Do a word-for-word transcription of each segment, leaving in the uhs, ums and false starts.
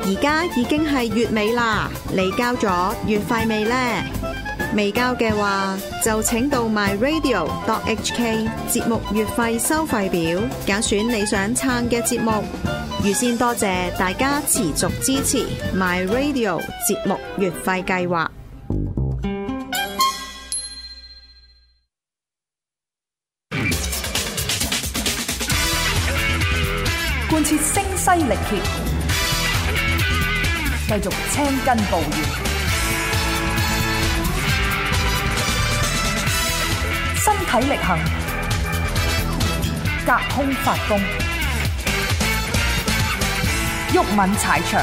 而家已經係月尾啦，你交咗月費未呢？未交嘅話，就請到 my radio dot h k 節目月費收費表，揀選你想撐嘅節目。預先多謝大家持續支持 my radio 節目月費計劃。 貫徹聲嘶力竭，繼續青筋暴現，身體力行，隔空發功，毓民踩場。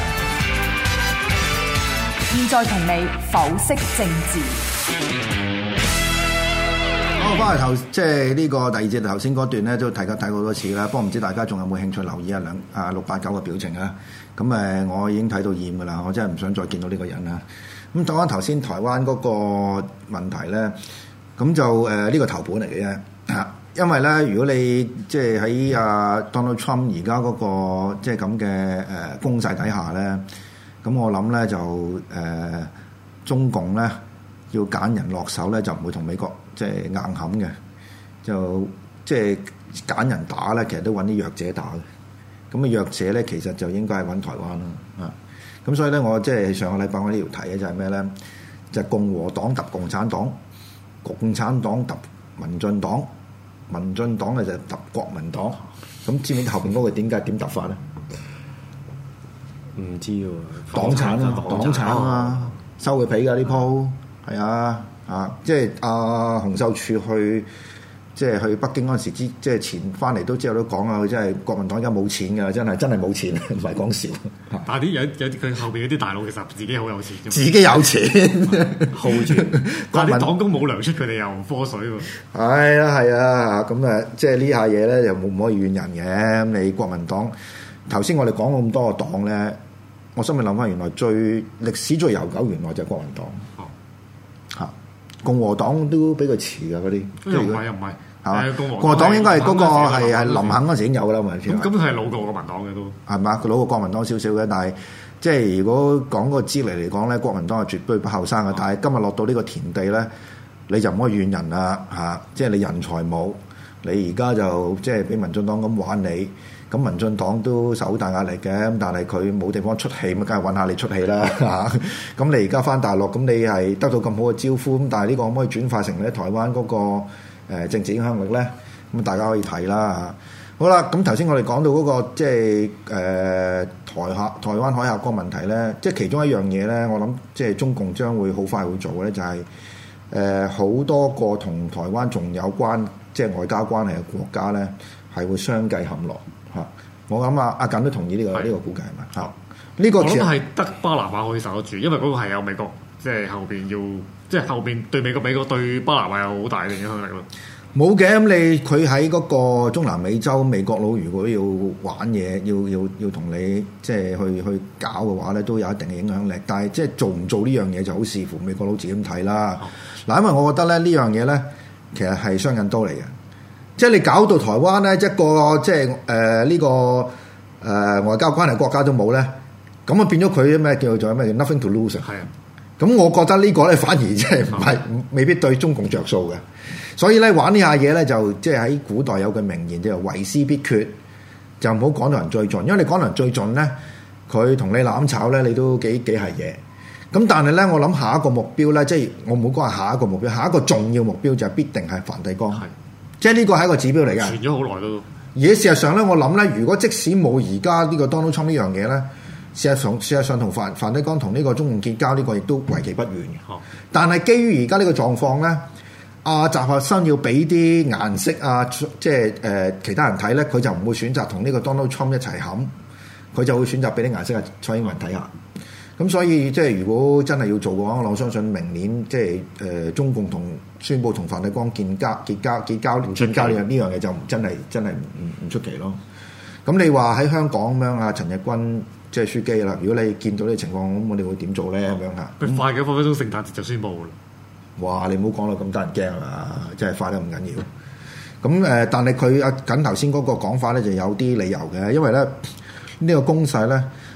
現在同你剖析政治。 好，翻嚟頭即係呢個第二節頭先嗰段咧，都提及睇好多次啦。不過唔知大家仲有冇興趣留意一兩啊六八九嘅表情啊？咁誒，我已經睇到厭噶啦，我真係唔想再見到呢個人啦。咁講翻頭先台灣嗰個問題咧，咁就誒呢、呃這個頭盤嚟嘅啫嚇。因為咧，如果你即係喺啊 Donald Trump 而家嗰個即係咁嘅誒攻勢底下咧，咁我諗咧就誒、呃、中共咧要揀人落手咧，就唔會同美國即係硬冚嘅，就即係揀人打咧，其實都揾啲弱者打嘅。咁啊弱者咧，其實就應該係揾台灣啦啊。咁所以咧，我即係上個禮拜我呢條題嘅就係咩咧？就係、共和黨揼共產黨，共產黨揼民進黨。民進黨咧就揼國民黨，咁知唔知後邊嗰個點解點揼法咧？ 唔知喎， 黨產啊，黨產啊，收佢皮㗎呢鋪，係啊啊！即係阿洪秀柱去，即係去北京嗰陣時，之即係前翻嚟都之後都講啊，佢真係國民黨而家冇錢㗎，真係真係冇錢，唔係講笑。 但係啲有有佢後邊嗰啲大佬其實自己好有錢， 自己有錢 hold 住， 但係啲黨工冇糧出，佢哋又科水喎。 係啊係啊，咁誒，即係呢下嘢咧，又冇唔可以怨人嘅。咁你國民黨頭先我哋講咁多個黨咧，我心裏諗翻，原來最歷史最悠久，原來就係國民黨。哦，嚇，共和黨都比佢遲㗎嗰啲。 又唔係又唔係。 係共和黨應該係嗰個係係林肯嗰時已經有㗎啦，咪先。 咁咁係老過國民黨嘅都係嘛？佢老過國民黨少少嘅，但係即係如果講個資歷嚟講咧，國民黨係絕對不後生嘅。但係今日落到呢個田地咧，你就唔可以怨人啦嚇！即係你人才冇，你而家就即係俾民進黨咁玩你，咁民進黨都受好大壓力嘅。咁但係佢冇地方出氣，咁梗係揾下你出氣啦嚇！咁你而家翻大陸，咁你係得到咁好嘅招呼，咁但係呢個可唔可以轉化成咧台灣嗰個誒政治影響力咧？咁大家可以睇啦嚇。好啦，咁頭先我哋講到嗰、那個即係誒台下台灣海峽嗰個問題咧，即係其中一樣嘢咧，我諗即係中共將會好快會做嘅咧，就係誒好多個同台灣仲有關即係外交關係嘅國家咧，係會相繼陷落嚇。我諗啊，阿簡都同意呢、這個呢的個估計係咪嚇？呢、這個我諗係得巴拿馬可以受得住，因為嗰個係有美國即係後邊要即係後邊對美國美國對巴拿馬有好大嘅影響力咯。 冇嘅，咁你佢喺嗰個中南美洲美國佬，如果要玩嘢，要要要同你即係去去搞嘅話咧，都有一定嘅影響力。但係即係做唔做呢樣嘢就好視乎美國佬自己咁睇啦。嗱、哦，因為我覺得咧呢樣嘢咧，其實係雙刃刀嚟嘅。即係你搞到台灣咧一個即係誒呢個誒、呃、外交關係國家都冇咧，咁啊變咗佢咩叫做咩 nothing to lose 啊？係啊。咁我覺得個呢個咧反而即係唔係未必對中共着數嘅。所以咧玩呢下嘢咧就即係喺古代有句名言就為師必決，就唔好講到人最盡，因為你講到人最盡咧，佢同你攬炒咧，你都幾幾係嘢。咁但係咧，我諗下一個目標咧，即係我唔好講係下一個目標，下一個重要目標就係必定係梵蒂岡，係即係呢個係一個指標嚟嘅。 傳咗好耐都。 而事實上咧，我諗咧，如果即使冇而家呢個 Donald Trump 呢樣嘢咧，事實上事實上同梵梵蒂岡同呢個中共結交呢個亦都為期不遠嘅。哦、但係基於而家呢個狀況咧。阿習學生要俾啲顏色啊，即係誒、呃、其他人睇咧，佢就唔會選擇同呢個 Donald Trump 一齊冚，佢就會選擇俾啲顏色啊蔡英文睇下。咁所以即係如果真係要做嘅話，我相信明年即係誒、呃、中共同宣布同梵蒂岡建交結交結交建交呢樣呢樣嘢就真係真係唔唔出奇咯。咁你話喺香港咁樣啊，陳日君即係樞機啦。如果你見到呢個情況，咁我哋會點做咧？咁樣嚇， 佢快幾分分鐘聖誕節就宣布啦。 哇！你唔好講到咁得人驚啦，真係快得唔緊要。咁誒、呃，但係佢阿緊頭先嗰個講法咧，就有啲理由嘅，因為咧呢、呢個攻勢咧，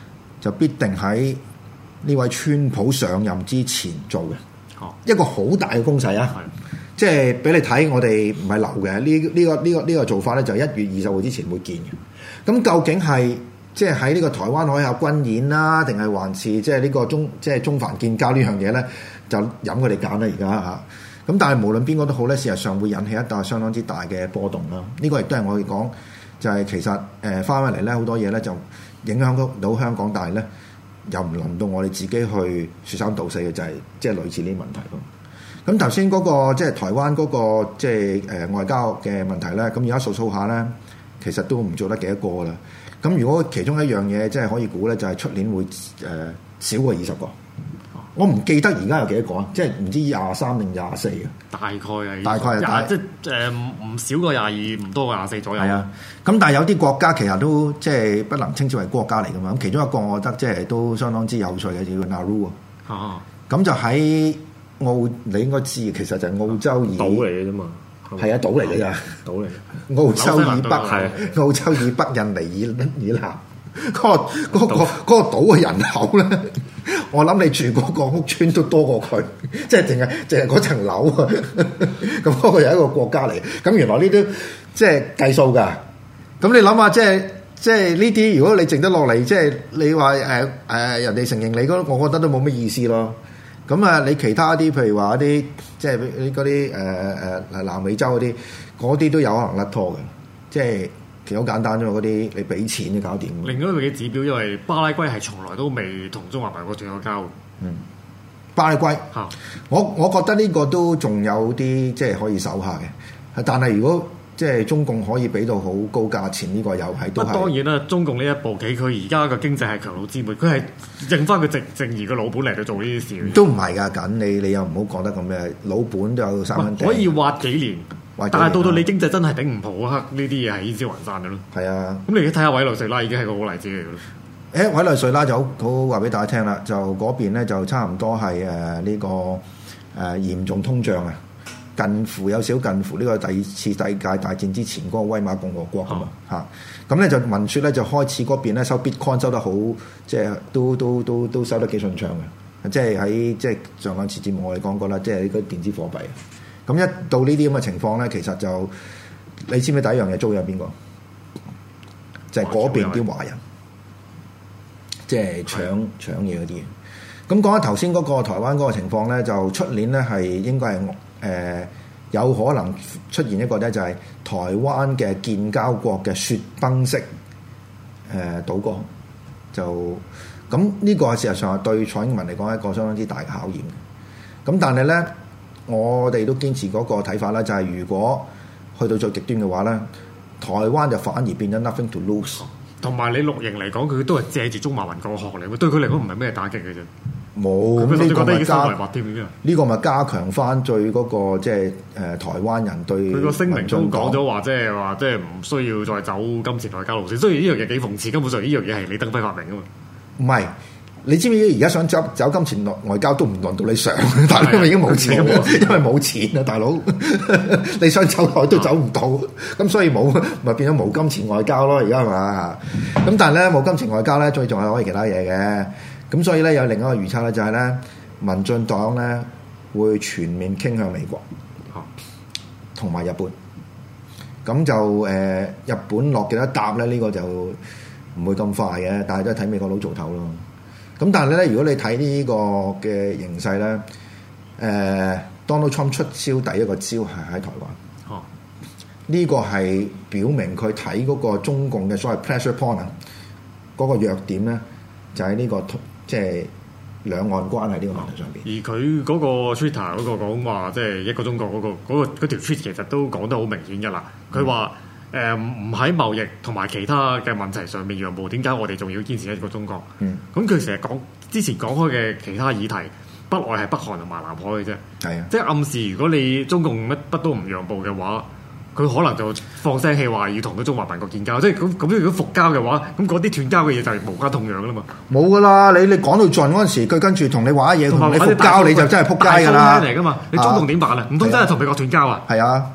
就必定喺呢位川普上任之前做嘅。 哦， 一個好大嘅攻勢啊！即係俾你睇，我哋唔係流嘅呢呢個呢、這個呢、這個做法咧，就一月二十號之前會見嘅。咁究竟係即係喺呢個台灣海峽軍演啦，定係還是即係呢個中即係中梵建交呢樣嘢咧？就任佢哋揀啦，而家嚇。咁但係無論邊個都好咧，事實上會引起一笪相當之大嘅波動啦。呢、這個亦都係我哋講，就係、是、其實誒翻返嚟咧，好、呃、多嘢咧就影響到香港，但係咧又唔輪到我哋自己去説三道四嘅，就係即係類似呢啲問題咯。咁頭先嗰個即係台灣嗰個即係誒外交嘅問題咧，咁而家數數下咧，其實都唔做得幾多個啦。咁如果其中一樣嘢即係可以估咧，就係出年會誒少過二十個。我唔記得而家有幾多個啊？即係唔知廿三定廿四啊？ 大概係大概係大即係誒唔少過廿二，唔多過廿四左右。 係啊，咁但係有啲國家其實都即係不能稱之為國家嚟㗎嘛。咁其中一個我覺得即係都相當之有趣嘅，叫 Nauru 啊。咁就喺澳，你應該知，其實就係澳洲以島嚟嘅啫嘛。 係啊，島嚟㗎咋， 島嚟。 澳洲以北係澳洲以北印尼以以南。嗰、那個嗰、那個嗰、那個島嘅人口咧，我諗你住嗰個屋村都多過佢，即係淨係淨係嗰層樓啊！咁嗰個又係一個國家嚟，咁原來呢啲即係計數㗎。咁你諗下，即係即係呢啲，如果你剩得落嚟，即係你話誒誒人哋承認你嗰，我覺得都冇乜意思咯。咁啊，你其他啲譬如話一啲即係嗰啲誒誒南美洲嗰啲，嗰啲都有可能甩拖嘅，即係。其實好簡單啫嘛，嗰啲你俾錢就搞掂。 另外一個嘅指標，因為巴拉圭係從來都未同中華民國斷過交。 嗯，巴拉圭嚇、啊，我我覺得呢個都仲有啲即係可以守下嘅。但係如果即係中共可以俾到好高價錢，呢、呢個又係都係。當然啦，中共呢一步棋，佢而家個經濟係強弩之末，佢係認翻佢正正義嘅老本嚟到做呢啲事。 都唔係㗎，緊你你又唔好講得咁嘅，老本都有三蚊。 可以挖幾年。但係到到你經濟真係頂唔抱啊！呢啲嘢係煙消雲散嘅咯。係啊， 咁你而家睇下委內瑞拉已經係個好例子嚟嘅咯。 誒、欸，委內瑞拉就好好話俾大家聽啦，就嗰邊咧就差唔多係誒呢個誒、呃、嚴重通脹啊，近乎有少近乎呢個第二次世界大戰之前嗰個威瑪共和國㗎嘛嚇。咁咧、啊、就聞説咧就開始嗰邊咧收 Bitcoin 收得好，即係都都都都收得幾順暢嘅。即係喺即係上兩次節目我哋講過啦，即係呢個電子貨幣。咁一到呢啲咁嘅情況咧，其實就你知唔知第一樣嘢租有邊個？就係、是、嗰邊啲華人，即係搶搶嘢嗰啲。咁講緊頭先嗰個台灣嗰個情況咧，就出年咧係應該係誒、呃、有可能出現一個咧，就係台灣嘅建交國嘅雪崩式誒、呃、倒戈。就咁呢個事實上係對蔡英文嚟講係一個相當之大嘅考驗。咁但係咧。我哋都堅持嗰個睇法啦，就係、是、如果去到最極端嘅話咧，台灣就反而變咗 nothing to lose。 同埋你綠營嚟講，佢都係借住中華民國學嚟，對佢嚟講唔係咩打擊嘅啫。 冇， 咁呢個咪加呢、這個咪加強翻對嗰個即係誒台灣人對佢個聲明中講咗話，即係話即係唔需要再走金錢外交路線。雖然呢樣嘢幾諷刺，根本上呢樣嘢係李登輝發明噶嘛。唔係。 你知唔知而家想走走金錢外交都唔輪到你上，大佬因為已經冇錢，因為冇錢啊，大佬你想走海都走唔到，咁所以冇咪變咗冇金錢外交咯，而家係嘛？咁但係咧冇金錢外交咧，最仲係可以其他嘢嘅，咁所以咧有另一個預測咧就係咧民進黨咧會全面傾向美國，同埋日本，咁就誒、呃、日本落幾多搭咧？呢、呢個就唔會咁快嘅，但係都係睇美國佬做頭咯。咁但係咧，如果你睇呢個嘅形勢咧，誒、呃、Donald Trump 出招第一個招係喺台灣。哦，呢個係表明佢睇嗰個中共嘅所謂 pressure point 嗰個弱點咧，就喺、是、呢、這個即係兩岸關係呢個問題上邊。而佢嗰個 Twitter 嗰個講話，即係一個中國嗰、那個嗰、那個嗰條 tweet 其實都講得好明顯㗎啦。佢話。誒唔喺貿易同埋其他嘅問題上面讓步，點解我哋仲要堅持一個中國？嗯，咁佢成日講之前講開嘅其他議題，不外係北韓同埋南海嘅啫。係啊，即係暗示如果你中共乜乜都唔讓步嘅話，佢可能就放聲氣話要同佢中華民國建交。即係咁咁，如果復交嘅話，咁嗰啲斷交嘅嘢就係無關痛癢噶啦嘛。冇噶啦，你你講到盡嗰陣時，佢跟住同你話嘢，同你復交你就真係撲街噶啦。嚟噶嘛？你中共點辦啊？唔通真係同美國斷交啊？係啊。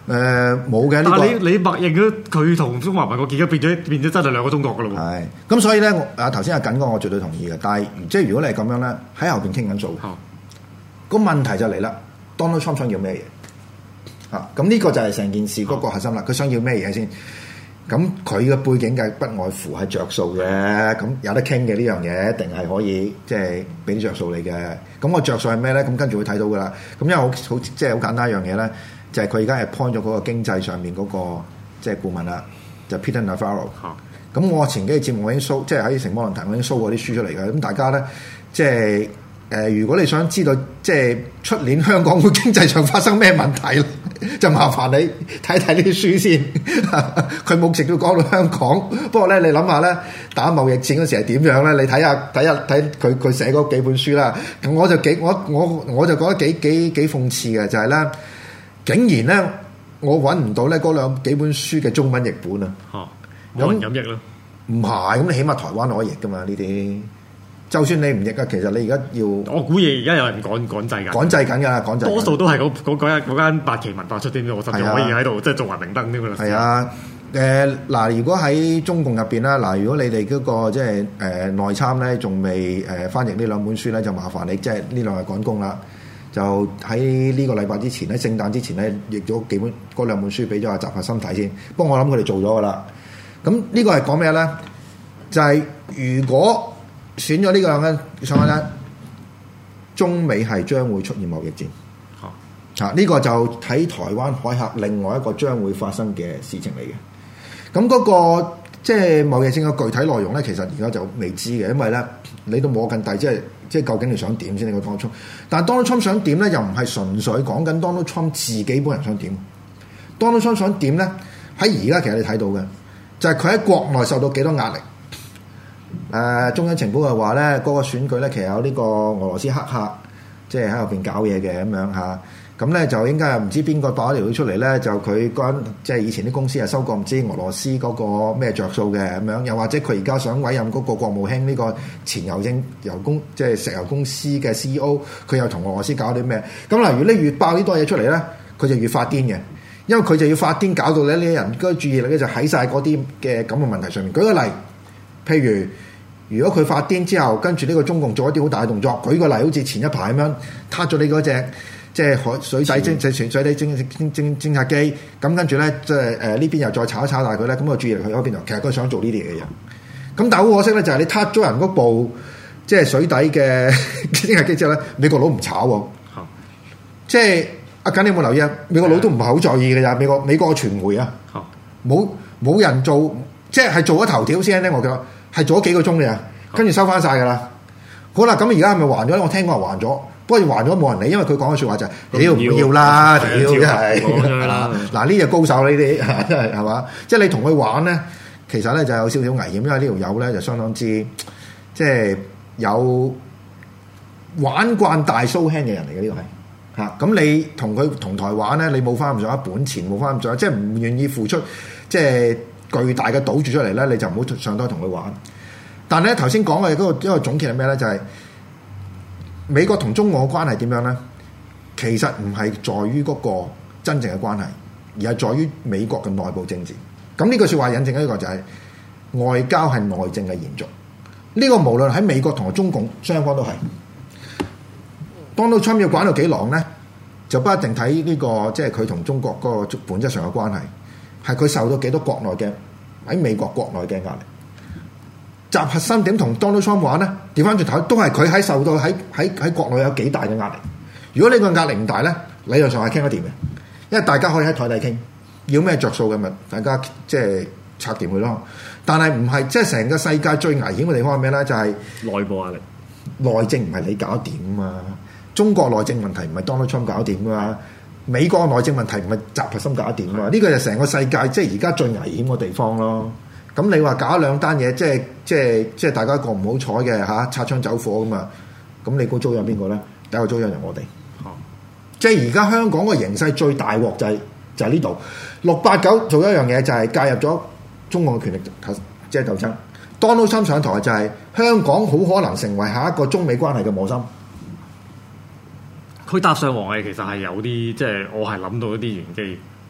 誒冇嘅，呢個但係你你默認咗佢同中華民國結咗變咗變咗真係兩個中國噶咯喎。 係，咁所以咧，我啊頭先阿緊哥我絕對同意嘅，但係即係如果你係咁樣咧，喺後邊傾緊數，個問題就嚟啦。Donald Trump 想要咩嘢？啊，咁呢個就係成件事嗰個核心啦。佢想要咩嘢先？咁佢嘅背景嘅不外乎係着數嘅，咁有得傾嘅呢樣嘢，一定係可以即係俾啲着數你嘅。咁個着數係咩咧？咁跟住會睇到噶啦。咁因為好好即係好簡單一樣嘢咧。就係佢而家係 point 咗嗰個經濟上面嗰、那個即係顧問啦，就 Peter Navarro。咁、啊、我前幾個節目我已經 show，即係喺城邦論壇我已經 show 過啲書出嚟嘅。咁大家咧，即係誒、呃，如果你想知道即係出年香港會經濟上發生咩問題，就麻煩你睇睇呢啲書先。佢冇直接講到香港，不過咧你諗下咧，打貿易戰嗰時係點樣咧？你睇下睇下睇佢佢寫嗰幾本書啦。咁我就幾我我我就覺得幾幾幾諷刺嘅，就係、是、咧。竟然咧，我揾唔到咧嗰兩幾本書嘅中文譯本啊！嚇，冇人咁譯咯。唔係，咁你起碼台灣可以譯噶嘛？呢啲就算你唔譯啊，其實你而家要我估嘢，而家有人趕趕製緊，趕製緊㗎，趕製。多數都係嗰嗰嗰間嗰間八旗文化出啲，我甚至可以喺度即係做埋明燈添㗎啦。係啊，誒嗱，如果喺中共入邊啦，嗱，如果你哋嗰個即係誒內參咧，仲未誒翻譯呢兩本書咧，就麻煩你即係呢兩日趕工啦。就喺呢個禮拜之前咧，聖誕之前咧，譯咗幾本嗰兩本書俾咗阿習核心睇先。不過我諗佢哋做咗噶啦。咁呢個係講咩咧？就係、是、如果選咗呢個咧，上去咧，中美係將會出現貿易戰。嚇、啊！嚇、啊！呢、這個就喺台灣海峽另外一個將會發生嘅事情嚟嘅。咁嗰、那個即係貿易戰嘅具體內容咧，其實而家就未知嘅，因為咧你都摸緊底，即係。即係究竟你想點先？你個 Donald Trump，但係 Donald Trump 想點咧，又唔係純粹講緊 Donald Trump 自己本人想點。Donald Trump 想點咧？喺而家其實你睇到嘅，就係佢喺國內受到幾多壓力。誒、呃，中央情報就話咧，嗰、那個選舉咧，其實有呢個俄羅斯黑客，即係喺後邊搞嘢嘅咁樣嚇。咁咧就應該係唔知邊個爆咗條料出嚟咧，就佢間即係以前啲公司係收過唔知俄羅斯嗰個咩着數嘅咁樣，又或者佢而家想委任嗰個國務卿呢個前郵政油公即係石油公司嘅 C E O， 佢又同俄羅斯搞啲咩？咁嗱，如果你越爆呢多嘢出嚟咧，佢就越發癲嘅，因為佢就要發癲，搞到咧呢啲人嗰個注意力咧就喺晒嗰啲嘅咁嘅問題上面。舉個例，譬如如果佢發癲之後，跟住呢個中共做一啲好大嘅動作，舉個例，好似前一排咁樣撻咗你嗰隻。即係海水底偵，就船水底偵偵偵偵察機，咁跟住咧，即係誒呢邊又再炒一炒大佢咧，咁個注意力去咗邊度？其實佢想做呢啲嘢嘅人。咁但係好可惜咧，就係你撻咗人嗰部即係水底嘅偵察機之後咧，美國佬唔炒喎。嗯、即係阿緊，你有冇留意啊？美國佬都唔係好在意嘅咋？美國美國嘅傳媒啊，冇冇、嗯、人做，即係係做咗頭條先咧。我覺得係做咗幾個鐘嘅，跟住收翻晒㗎啦。好啦，咁而家係咪還咗咧？我聽講係還咗。不過還咗冇人理，因為佢講嘅説話就係、是：你要唔要啦？屌係係啦！嗱呢隻高手呢啲真係係嘛？即係你同佢玩咧，其實咧就有少少危險，因為呢條友咧就相當之即係有玩慣大 show hand 嘅人嚟嘅，呢個係嚇。咁你同佢同台玩咧，你冇翻咁上下本錢，冇翻咁上下，即係唔願意付出即係巨大嘅賭注出嚟咧，你就唔好上台同佢玩。但係咧頭先講嘅嗰個一個總結係咩咧？就係、是。美國同中國嘅關係點樣咧？其實唔係在於嗰個真正嘅關係，而係在於美國嘅內部政治。咁呢句説話引證一個就係、是、外交係內政嘅延續。呢、這個無論喺美國同埋中共雙方都係。Donald Trump要玩到幾狼咧，就不一定睇呢、這個即係佢同中國嗰個本質上嘅關係，係佢受到幾多國內嘅喺美國國內嘅壓力。習核心點同 Donald Trump 玩咧？調翻轉頭都係佢喺受到喺喺喺國內有幾大嘅壓力。如果呢個壓力唔大咧，理論上係傾得掂嘅，因為大家可以喺台底傾，要咩着數嘅咪大家即係拆掂佢咯。但係唔係即係成個世界最危險嘅地方係咩咧？就係、是、內部壓力。內政唔係你搞掂啊嘛，中國內政問題唔係 Donald Trump 搞掂啊嘛，美國內政問題唔係習核心搞掂啊嘛。呢、這個就成個世界即係而家最危險嘅地方咯。咁你話搞兩單嘢，即係即係即係大家一個唔好彩嘅嚇，擦槍走火咁啊！咁你估遭殃邊個咧？第一個遭殃就我哋。哦、即係而家香港個形勢最大鑊就係、是、就係呢度。六八九做一樣嘢就係介入咗中共嘅權力即係鬥爭。Donald Trump上台就係香港好可能成為下一個中美關係嘅磨心。佢搭上王毅其實係有啲即係我係諗到一啲玄機。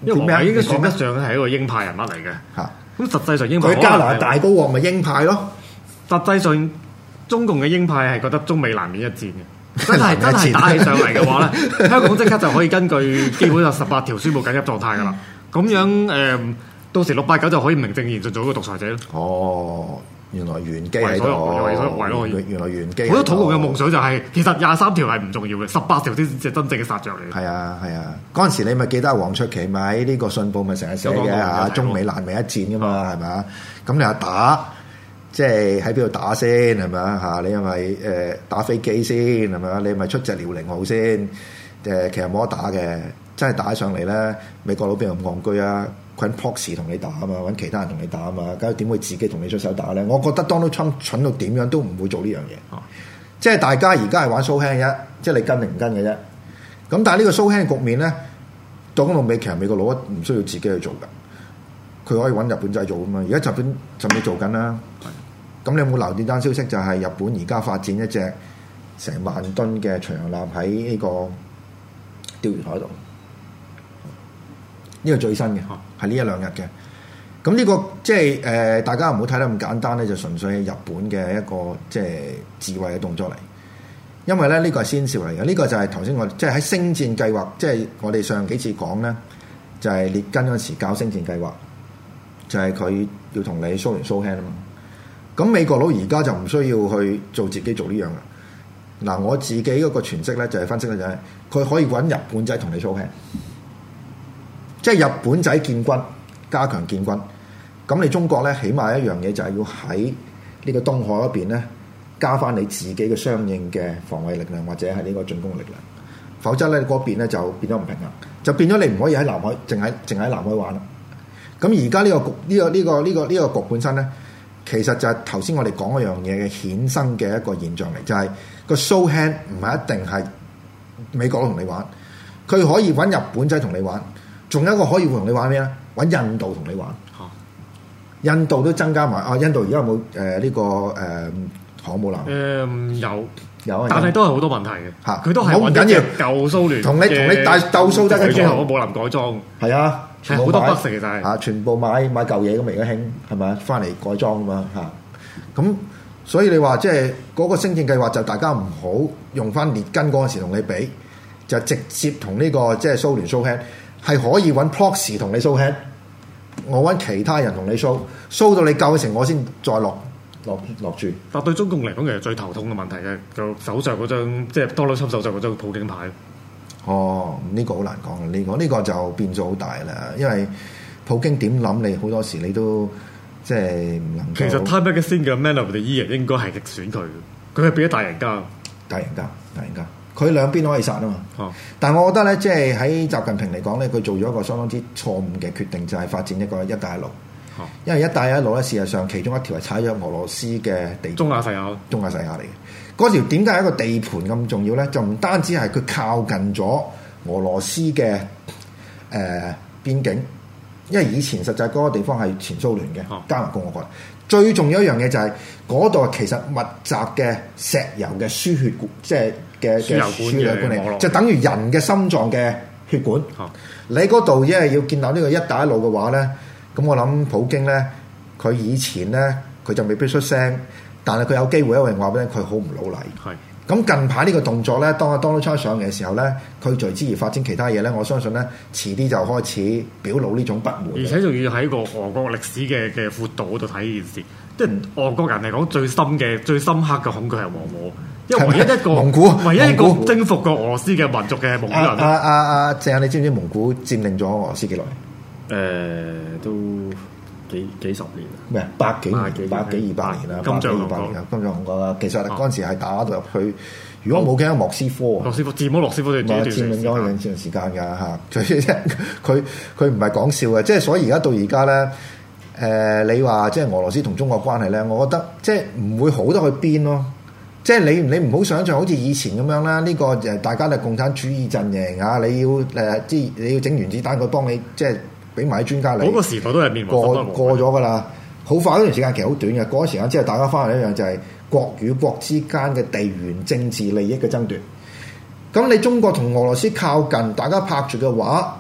因為王毅應該算得上係一個鷹派人物嚟嘅。 嚇， 咁實際上鷹派佢加拿大嗰鑊咪鷹派咯。 實際上中共嘅鷹派係覺得中美難免一戰嘅，真係真係打起上嚟嘅話咧，香港即刻就可以根據基本上十八條宣布緊急狀態㗎啦。咁樣誒、呃，到時六八九就可以名正言順做一個獨裁者咯。 哦。原來玄機喺度，原來玄機。 好多土共嘅夢想就係、是，其實廿三條係唔重要嘅，十八條先至真正嘅殺著嚟。 係啊係啊，嗰陣時你咪記得黃卓琪咪喺呢個信報咪成日寫嘅嚇，中美難為一戰噶嘛係咪啊？咁你話打，即係喺邊度打先係咪啊？嚇你係咪誒打飛機先係咪啊？你咪出隻遼寧號先誒？其實冇得打嘅，真係打上嚟咧，美國佬邊咁戇居啊？佢揾 proxy 同你打啊嘛，揾其他人同你打啊嘛，咁點會自己同你出手打咧？我覺得 Donald Trump 蠢到點樣都唔會做呢樣嘢，啊、即係大家而家係玩 show hand 啫，即係你跟定唔跟嘅啫。咁但係呢個 show hand 局面咧，到講到尾其實美國佬唔需要自己去做㗎，佢可以揾日本仔做啊嘛。而家日本就未做緊啦。咁你有冇留意單消息？就係日本而家發展一隻成萬噸嘅巡洋艦喺呢個釣魚台度。呢個最新嘅，係呢一兩日嘅。咁呢、這個即係誒、呃，大家唔好睇得咁簡單咧，就純粹係日本嘅一個即係自衛嘅動作嚟。因為咧，呢、這個係先兆嚟嘅。呢、這個就係頭先我即係喺星戰計劃，即係我哋上幾次講咧，就係、是、列根嗰時搞星戰計劃，就係、是、佢要同你 show 完 show hand 啊嘛。咁美國佬而家就唔需要去做自己做呢樣嘅。嗱，我自己嗰個詮釋咧就係、是、分析咧就係、是、佢可以揾日本仔同你 show hand。即係日本仔建軍，加強建軍。咁你中國咧，起碼一樣嘢就係要喺呢個東海嗰邊咧，加翻你自己嘅相應嘅防衛力量或者係呢個進攻力量。否則咧，嗰邊咧就變咗唔平衡，就變咗你唔可以喺南海，淨喺淨喺南海玩啦。咁而家呢個局，呢、呢個呢、呢個呢、呢個呢、呢個局本身咧，其實就係頭先我哋講嗰樣嘢嘅衍生嘅一個現象嚟，就係、是、個 show hand 唔係一定係美國佬同你玩，佢可以揾日本仔同你玩。仲有一個可以會同你玩咩咧？揾印度同你玩，啊、印度都增加埋啊！印度而家有冇誒呢個誒航母艦？誒、 嗯、有有，啊， 但係都係好多問題嘅嚇。佢、啊、都係唔緊要， 舊蘇聯同你同你大鬥蘇得嘅航母艦改裝係啊， 係好多北成其實係啊，全部買買舊嘢咁而家興係咪啊？翻嚟改裝啊嘛嚇。咁所以你話即係嗰個星戰計劃就大家唔好用翻列根嗰陣時同你比，就直接同呢、這個即係蘇聯 show hand。係可以揾 proxy 同你 show hand，我揾其他人同你 show，show 到你夠嘅時候，我先再落落落注。 但對中共嚟講，其實最頭痛嘅問題嘅就手上嗰張，即係 Donald Trump手上嗰張普京牌。 哦，呢、這個好難講啊！呢、這個呢、這個就變數好大啦，因為普京點諗你好多時你都即係唔能夠。其實 Time Magazine 嘅 Man of the Year 應該係直選佢，佢係變咗大贏家， 大贏家，大贏家。佢兩邊都可以殺啊嘛， 哦、 但係我覺得咧，即係喺習近平嚟講咧，佢做咗一個相當之錯誤嘅決定，就係、是、發展一個一帶一路。哦、因為一帶一路咧，事實上其中一條係踩咗俄羅斯嘅地盤， 中亞細亞， 中亞細亞嚟嘅。嗰條點解係一個地盤咁重要咧？就唔單止係佢靠近咗俄羅斯嘅誒、呃、邊境，因為以前實際嗰個地方係前蘇聯嘅， 哦、加盟共和國。最重要一樣嘢就係嗰度其實密集嘅石油嘅輸血管，即係嘅嘅輸血管嚟，就等於人嘅心臟嘅血管。哦、你嗰度因為要建立呢個一帶一路嘅話咧，咁我諗普京咧，佢以前咧佢就未必出聲，但係佢有機會因為話俾你聽，佢好唔老禮。係咁是近排呢個動作咧，當阿 Donald Trump 上嚟嘅時候咧，佢隨之而發展其他嘢咧，我相信咧遲啲就開始表露呢種不滿。而且仲要喺個俄國歷史嘅嘅闊度嗰度睇呢件事，即係俄國人嚟講最深嘅、最深刻嘅恐懼係黃俄，因為唯一一個蒙古， 唯一一個征服過俄羅斯嘅民族嘅蒙古人。 阿阿阿鄭，你知唔知蒙古佔領咗俄羅斯幾耐？ 誒，都幾幾十年咩？百幾年、百幾二百年啦，百幾二百年啦。金正恩講啦，其實嗰陣時係打到入去。如果冇記得莫斯科， 莫斯科佔咗莫斯科就佔領咗兩段時間㗎嚇。佢佢唔係講笑嘅，即係所以而家到而家咧，誒、呃、你話即係俄羅斯同中國關係咧，我覺得即係唔會好得去邊咯。即係你你唔好想象好似以前咁樣啦。呢、這個誒大家都係共產主義陣營啊！你要誒即係你要整原子彈，佢幫你即係俾埋啲專家嚟。 嗰個時代都係面過過咗㗎啦。好快嗰段時間其實好短嘅，嗰段時間之後大家翻嚟一樣就係、是。國與國之間嘅地緣政治利益嘅爭奪，咁你中國同俄羅斯靠近，大家拍住嘅話，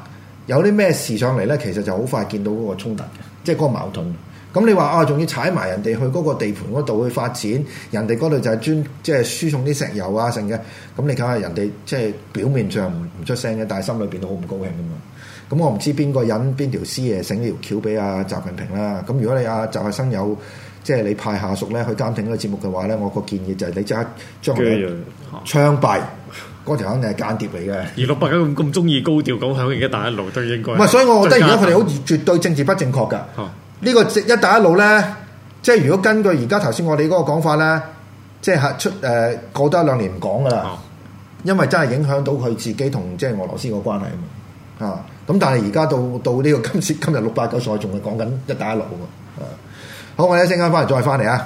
有啲咩事上嚟咧，其實就好快見到嗰個衝突嘅，即係嗰個矛盾。咁你話啊，仲要踩埋人哋去嗰個地盤嗰度去發展，人哋嗰度就係專即係輸送啲石油啊剩嘅，咁你睇下人哋即係表面上唔唔出聲嘅，但係心裏邊都好唔高興噶嘛。咁我唔知邊個人邊條師爺醒呢條橋俾阿習近平啦。咁如果你阿習生有即係你派下屬咧去監聽呢個節目嘅話咧，我個建議就係你即刻將佢槍斃，嗰條肯定係間諜嚟嘅。 而六百九咁咁中意高調講響一帶一路都應該。 唔係，所以我覺得而家佢哋好絕對政治不正確㗎。 啊呢個一帶一路咧，即係如果根據而家頭先我哋嗰個講法咧，即係出誒、呃、過多一兩年唔講噶啦，哦、因為真係影響到佢自己同即係俄羅斯個關係啊嘛，啊咁但係而家到到呢個今次今日六八九所仲係講緊一帶一路喎，啊好，我哋一陣間翻嚟再翻嚟啊！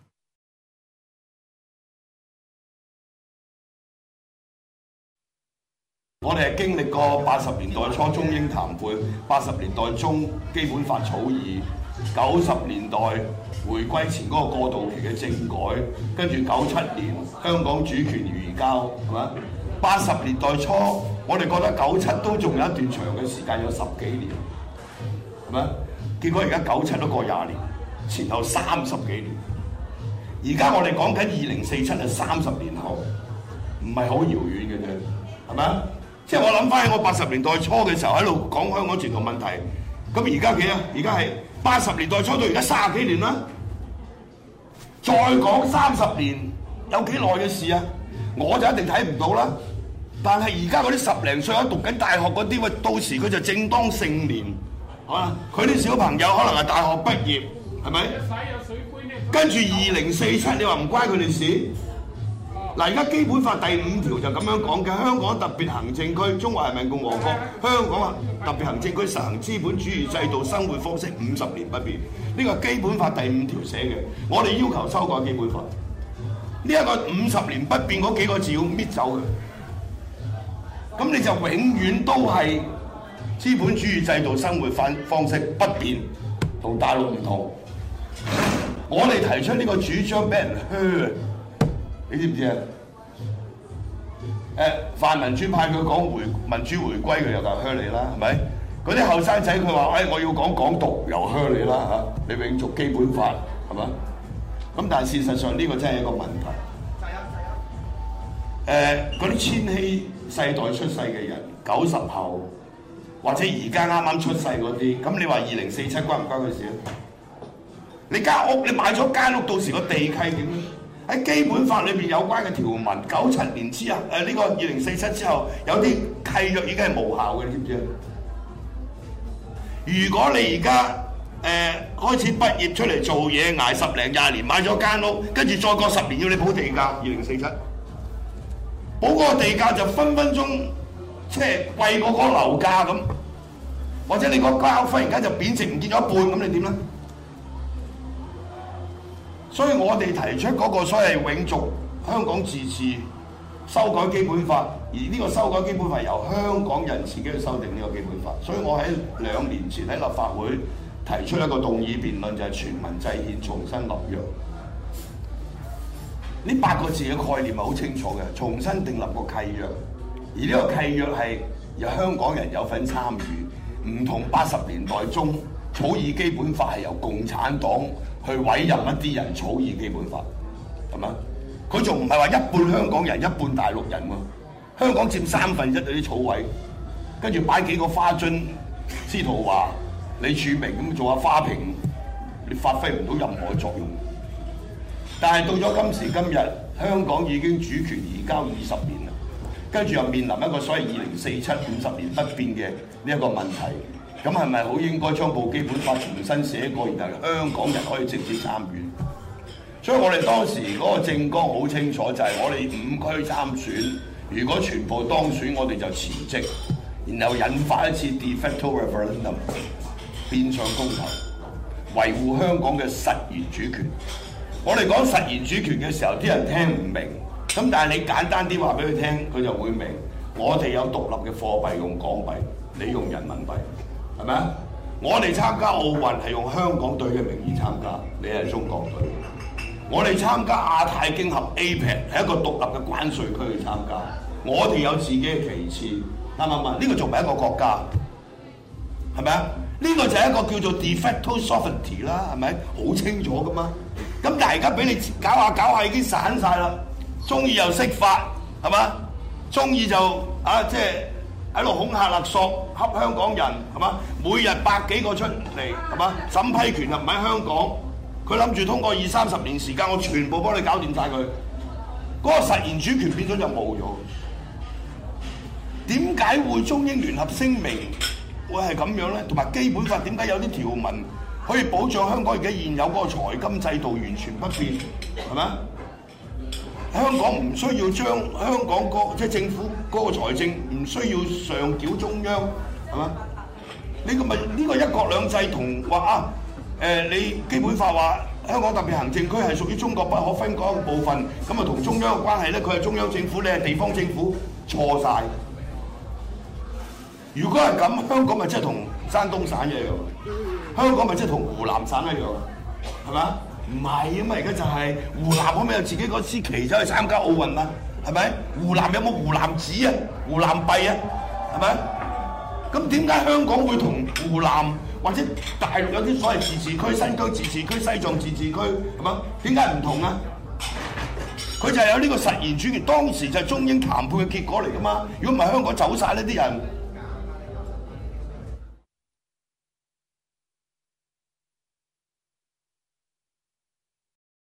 我哋係經歷過八十年代初中英談判，八十年代中基本法草擬，九十年代回歸前嗰個過渡期嘅政改，跟住九七年香港主權移交，係咪？八十年代初，我哋覺得九七都仲有一段長嘅時間，有十幾年，係咪？結果而家九七都過廿年，前後三十幾年。而家我哋講緊二零四七係三十年後，唔係好遙遠嘅啫，係咪？即係我諗翻起我八十年代初嘅時候喺度講香港前途問題，咁而家幾啊？而家係八十年代初到而家三十幾年啦，再講三十年有幾耐嘅事啊？我就一定睇唔到啦。但係而家嗰啲十零歲喺讀緊大學嗰啲，喂，到時佢就正當盛年，係嘛？佢啲小朋友可能係大學畢業，係咪？跟住二零四七，你話唔關佢哋事？嗱，而家基本法第五條就咁樣講嘅，香港特別行政區、中華人民共和國香港特別行政區實行資本主義制度生活方式五十年不變，呢個基本法第五條寫嘅。我哋要求修改基本法，呢一個五十年不變嗰幾個字要搣走佢，咁你就永遠都係資本主義制度生活方方式不變，同大陸唔同。我哋提出呢個主張俾人噓。你知唔知啊？誒，泛民主派佢講回民主回歸，佢又就靴你啦，係咪？嗰啲後生仔佢話：誒、哎，我要講港獨，又靴你啦嚇！你永續基本法，係嘛？咁但係事實上呢個真係一個問題。誒，嗰啲千禧世代出世嘅人，九十後或者而家啱啱出世嗰啲，咁你話二零四七關唔關佢事啊？你間屋你買咗間屋，到時個地契點咧？喺基本法裏邊有關嘅條文，九七年之後，誒、呃、呢、這個二零四七之後，有啲契約已經係無效嘅，你知唔知啊？如果你而家誒開始畢業出嚟做嘢，捱十零廿年買咗間屋，跟住再過十年要你補地價，二零四七補嗰個地價就分分鐘即係貴過嗰個樓價咁，或者你個間屋忽然間就貶值唔見咗一半，咁你點咧？所以我哋提出嗰個所謂永續香港自治、修改基本法，而呢個修改基本法由香港人自己去修訂呢個基本法。所以我喺兩年前喺立法會提出一個動議辯論，就係全民制憲重新立約。呢八個字嘅概念係好清楚嘅，重新訂立個契約，而呢個契約係由香港人有份參與，唔同八十年代中草擬基本法係由共產黨去委任一啲人草擬基本法，係嘛？佢仲唔係話一半香港人一半大陸人喎？香港佔三分一嗰啲草委，跟住擺幾個花樽，司徒華、李柱銘咁做下花瓶，你發揮唔到任何作用。但係到咗今時今日，香港已經主權移交二十年啦，跟住又面臨一個所謂二零四七五十年不變嘅呢一個問題。咁係咪好應該將部基本法重新寫過，然後香港人可以直接參與？所以我哋當時嗰個政綱好清楚，就係我哋五區參選，如果全部當選，我哋就辭職，然後引發一次 de facto referendum 變相公投，維護香港嘅實然主權。我哋講實然主權嘅時候，啲人聽唔明，咁但係你簡單啲話俾佢聽，佢就會明。我哋有獨立嘅貨幣用港幣，你用人民幣。係咪啊？我哋參加奧運係用香港隊嘅名義參加，你係中國隊。我哋參加亞太經合 A P E C 係一個獨立嘅關稅區去參加，我哋有自己嘅旗幟，啱唔啱？呢個仲唔係一個國家？ 係咪啊？呢、這個就係一個叫做 de facto sovereignty 啦，係咪？好清楚噶嘛。咁但係而家俾你搞下搞下已經散晒啦，中意又識法，係嘛？中意就啊即係喺度恐嚇勒索，恰香港人係嘛？每日百幾個出嚟係嘛？審批權又唔喺香港，佢諗住通過二三十年時間，我全部幫你搞掂晒佢，嗰、那個實然主權變咗就冇咗。點解會中英聯合聲明會係咁樣咧？同埋基本法點解有啲條文可以保障香港而家現有嗰個財金制度完全不變？係咪？香港唔需要將香港個即係政府嗰個財政唔需要上繳中央，係嘛？呢、這個咪呢、這個一國兩制同話啊誒、呃，你基本法話香港特別行政區係屬於中國不可分割一個部分，咁啊同中央嘅關係咧，佢係中央政府，你係地方政府，錯晒。如果係咁，香港咪即係同山東省一樣，香港咪即係同湖南省一樣，係咪？唔係啊嘛，而家就係湖南可唔可以有自己嗰支旗走去參加奧運啊？係咪？湖南有冇湖南紙啊？湖南幣啊？係咪？咁點解香港會同湖南或者大陸有啲所謂自治區、新疆自治區、西藏自治區係嘛？點解唔同啊？佢就係有呢個實然主權，當時就係中英談判嘅結果嚟噶嘛。如果唔係香港走晒呢啲人。